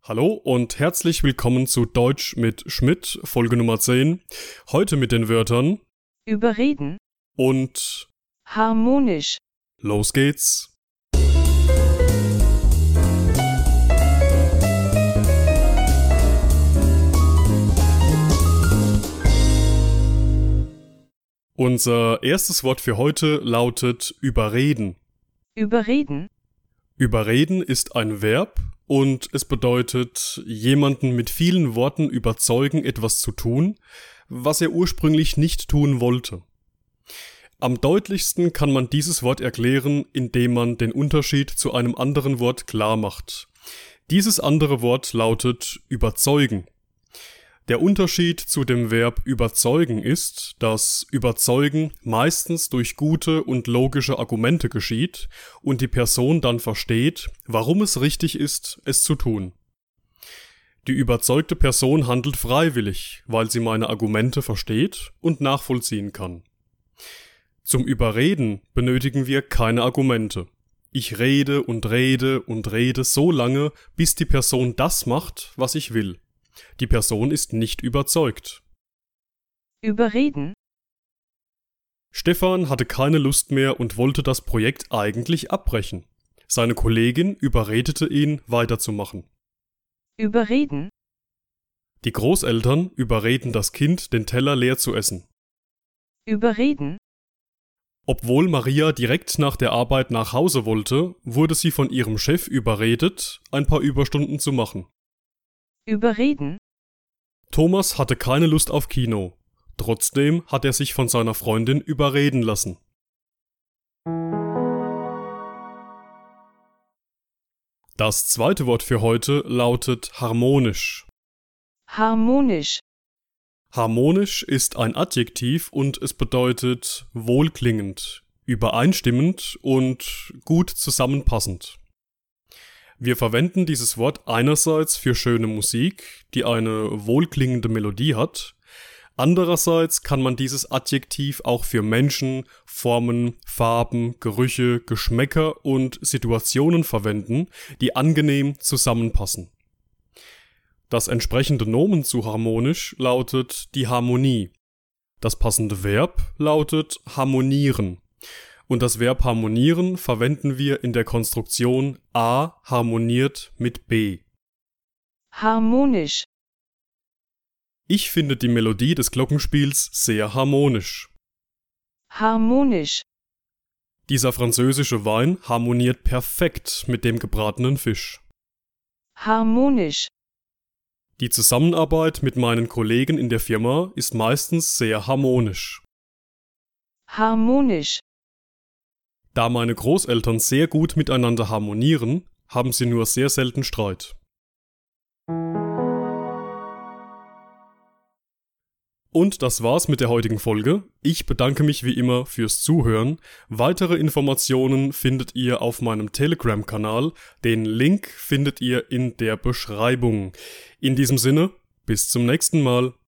Hallo und herzlich willkommen zu Deutsch mit Schmidt, Folge Nummer 10. Heute mit den Wörtern überreden und harmonisch. los geht's. Unser erstes Wort für heute lautet überreden. Überreden, Überreden ist ein Verb und es bedeutet, jemanden mit vielen Worten überzeugen, etwas zu tun, was er ursprünglich nicht tun wollte. Am deutlichsten kann man dieses Wort erklären, indem man den Unterschied zu einem anderen Wort klar macht. Dieses andere Wort lautet überzeugen. Der Unterschied zu dem Verb überzeugen ist, dass Überzeugen meistens durch gute und logische Argumente geschieht und die Person dann versteht, warum es richtig ist, es zu tun. Die überzeugte Person handelt freiwillig, weil sie meine Argumente versteht und nachvollziehen kann. Zum Überreden benötigen wir keine Argumente. Ich rede und rede und rede so lange, bis die Person das macht, was ich will. Die Person ist nicht überzeugt. überreden, Stefan hatte keine Lust mehr und wollte das Projekt eigentlich abbrechen. Seine Kollegin überredete ihn, weiterzumachen. überreden, Die Großeltern überreden das Kind, den Teller leer zu essen. überreden, Obwohl Maria direkt nach der Arbeit nach Hause wollte, wurde sie von ihrem Chef überredet, ein paar Überstunden zu machen. überreden, Thomas hatte keine Lust auf Kino. Trotzdem hat er sich von seiner Freundin überreden lassen. Das zweite Wort für heute lautet harmonisch. harmonisch, Harmonisch ist ein Adjektiv und es bedeutet wohlklingend, übereinstimmend und gut zusammenpassend. Wir verwenden dieses Wort einerseits für schöne Musik, die eine wohlklingende Melodie hat. Andererseits kann man dieses Adjektiv auch für Menschen, Formen, Farben, Gerüche, Geschmäcker und Situationen verwenden, die angenehm zusammenpassen. Das entsprechende Nomen zu harmonisch lautet die Harmonie. Das passende Verb lautet harmonieren. Und das Verb harmonieren verwenden wir in der Konstruktion A harmoniert mit B. harmonisch, Ich finde die Melodie des Glockenspiels sehr harmonisch. harmonisch, Dieser französische Wein harmoniert perfekt mit dem gebratenen Fisch. harmonisch, Die Zusammenarbeit mit meinen Kollegen in der Firma ist meistens sehr harmonisch. harmonisch, Da meine Großeltern sehr gut miteinander harmonieren, haben sie nur sehr selten Streit. Und das war's mit der heutigen Folge. Ich bedanke mich wie immer fürs Zuhören. Weitere Informationen findet ihr auf meinem Telegram-Kanal. Den Link findet ihr in der Beschreibung. In diesem Sinne, bis zum nächsten Mal.